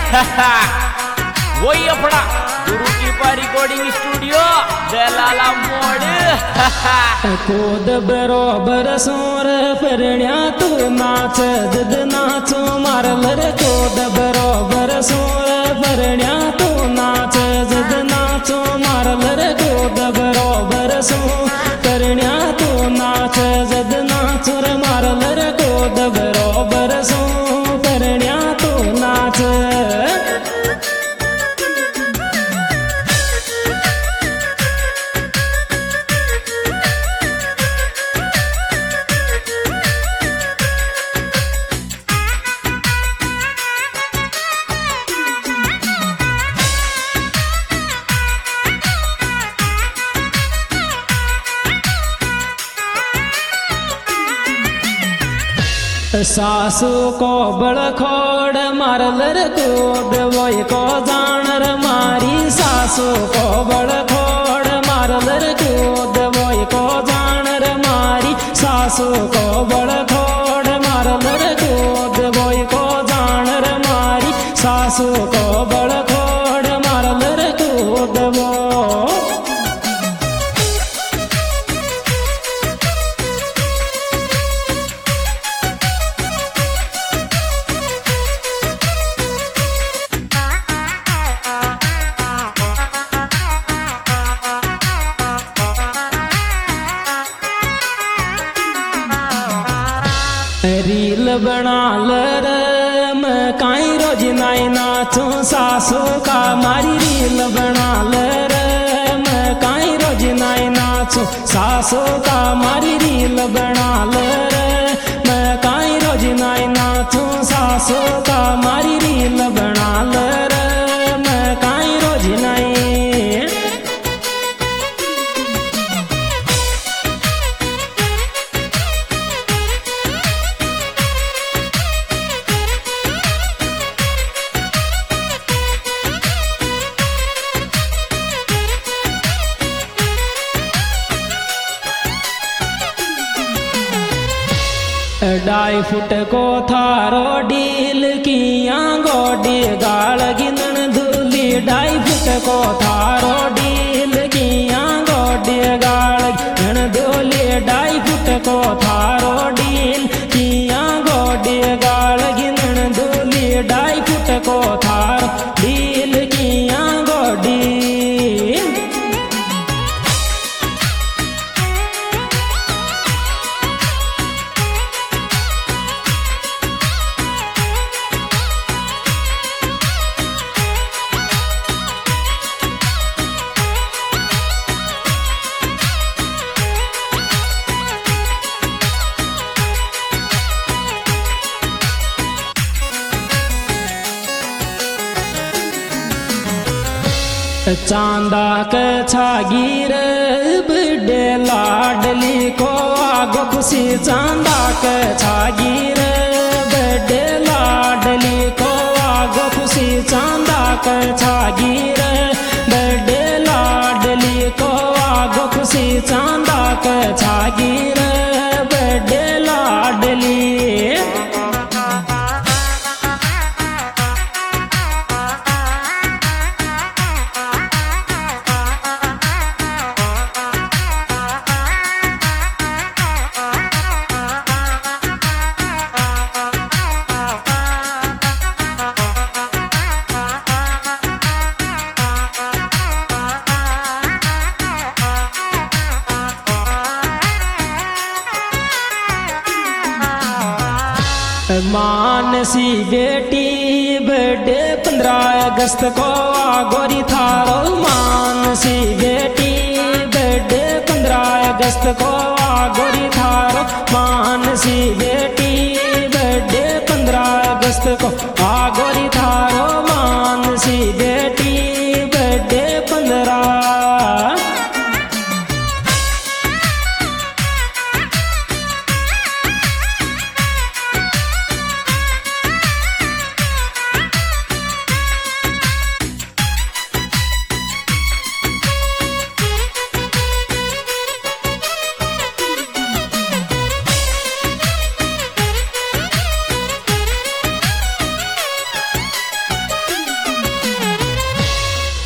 वही अपना गुरु कृपा रिकॉर्डिंग स्टूडियो दलाला मोड़। कोद बरोबर सोर परण्या तू नाच जद नाचो मारल रे कोद बरोबर सोर परण्या तू नाच जद नाचो मारल रे कोद बरोबर सो परण्या तू नाच जद नाचो रे मारल रे कोद बरोबर सो परण्या तू नाच। सासू को बड़खोड़ मारल रे कोद वही को जानर मारी सासू को बड़खोड़ मारल रे कोद वही को जानर मारी सासू को बड़खोड़ मारल रे कोद वही को जानर मारी सासू को बड़खोड़ मारल रे कोद वो। रील बना रे मैं काई रोज नाई नाचो सासू का मारी रील बना रे मैं काई रोज नाई नाचो सासू का मारी रील बना रे मैं काई रोज नाई नाचो सासू का मारी रील बना रे मैं काई रोज नाई। ढाई फुट को थारो डील किया गोडी गाल गिनन धूली ढाई फुट को थारो डील किया गोडी गाल गिनन धूली ढाई फुट को थारो डील किया गोडी गाल गिनन धूली ढाई फुट को थारो डील किया गोडी। चांदा के छागीर बड़े लाडली को आगो खुशी चांदा के छागीर बड़े लाडली को आगो खुशी चांदा के छागीर बड़े लाडली को आगो खुशी चांदा के छागीर बड़े लाडली। मानसी बेटी बर्थडे 15 अगस्त को आगोरी थारो मानसी बेटी बर्थडे 15 अगस्त को आगोरी थारो मानसी बेटी बर्थडे 15 अगस्त को आगोरी थारो मानसी बेटी बर्थडे 15।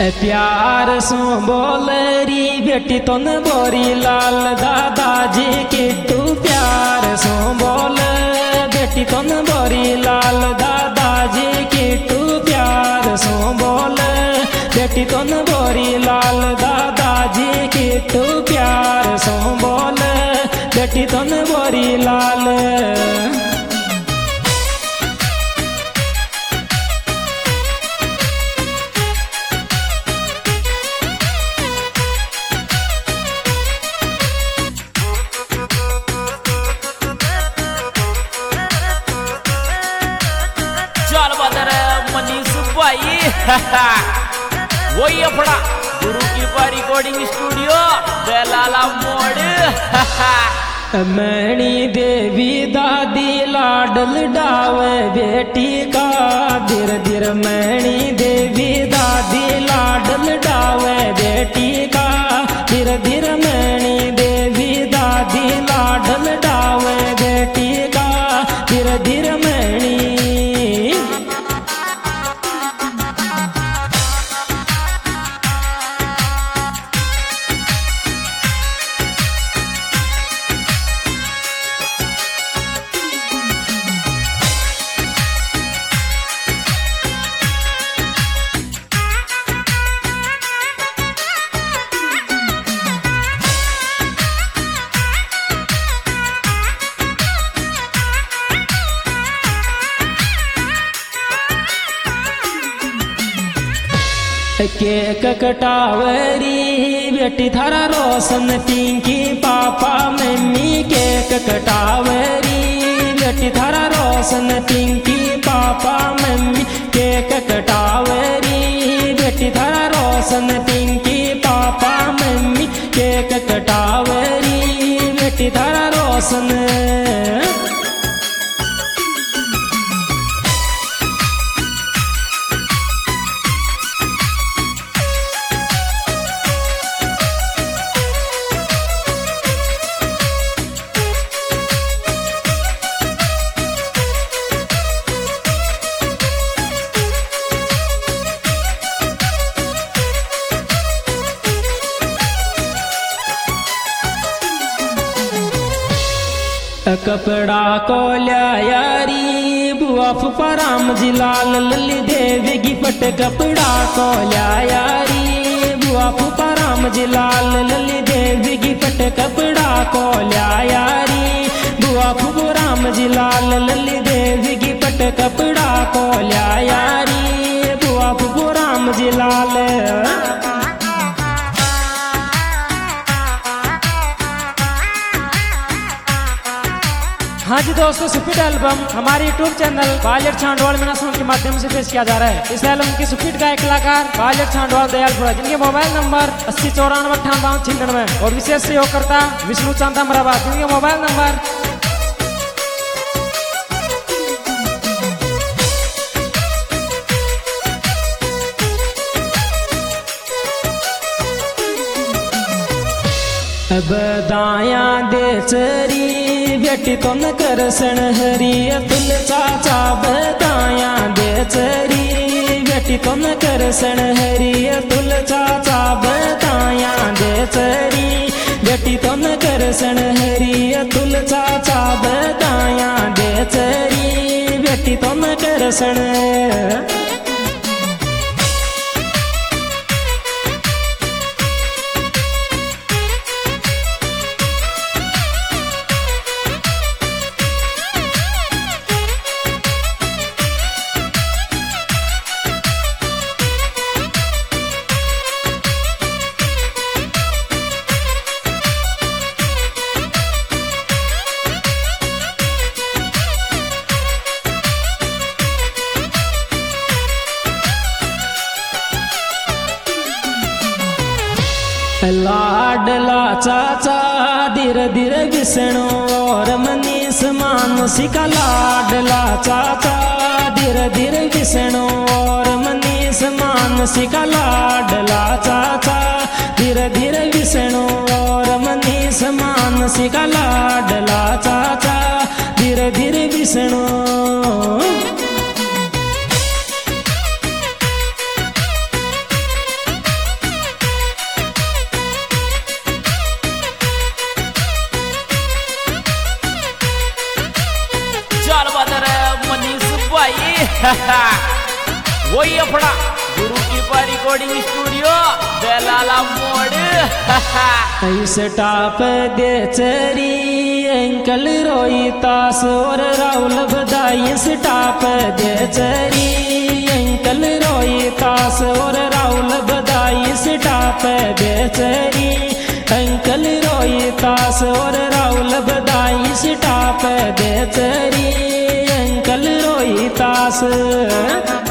प्यार सो बोलरी बेटी तो न बोरी लाल दादाजी किट्टू प्यार सो बोल बेटी तो न बोरी लाल दादाजी किट्टू प्यार सो बोल बेटी तो न बोरी लाल दादाजी किट्टू प्यार सो बोल बेटी तो न बोरी लाल। वही अपना गुरु की रिकॉर्डिंग स्टूडियो दलाला मोड़। मैणी देवी दादी लाडल डावे बेटी का धीर धीर मैणी देवी दादी लाडल डावे बेटी का धीर धीर मैणी देवी दादी लाडल डावे बेटी का धीर धीर मैणी। केक कटावरी बेटी थारा रोशन पिंकी पापा मम्मी केक कटावरी बेटी थारा रोशन पिंकी पापा मम्मी केक कटावरी बेटी थारा रोशन पिंकी पापा मम्मी केक कटावरी बेटी थारा रोशन। कपड़ा को यारी बुआ फूफा राम जी लाल लली देवी गिफ्ट कपड़ा को यारी बुआ फूफा राम जी लाल लली देवी गिफ्ट कपड़ा को यारी बुआ फूफा राम जी लाल लली देवी गिफ्ट कपड़ा को यारी बुआ फूफा राम जी लाल। हाँ जी दोस्तों, सुपीट एल्बम हमारे यूट्यूब चैनल बालेट छांडवाल मीना सॉन्ग के माध्यम से पेश किया जा रहा है। इस एल्बम की सुपीट गायक कलाकार बालेट छांडवाल दयालपुरा, जिनके मोबाइल नंबर 8094989596 और विशेष सहयोगकर्ता विष्णु चांदा मराबा, जिनके मोबाइल नंबर दाया दे चरी बेटी तो न करसन हरी अतुल चाचा बताया दे चरी बेटी तो न करसन हरी अतुल चाचा बताया दे चरी बेटी तो न करसन हरी अतुल चाचा बताया दे चरी बेटी तो न करसन। लाडला चाचा धीर धीर विष्णु और मनीष मानसिका लाडला चाचा धीर धीर विष्णु और मनीष मानसिका लाडला चाचा धीर धीर विष्णु और मनीष मानसिका लाडला चाचा धीर धीर विष्णु। वही अपना गुरु कृपा रिकॉर्डिंग स्टूडियो दलाला मोड़। ऐसे टाप दे चरी अंकल रोहितास और राहुल बधाई स्टाप दे चरी अंकल रोहितास और राहुल बधाई स्टाप दे चरी अंकल रोहितास और राहुल बधाई स्टाप दे चरी अंकल रोहितास।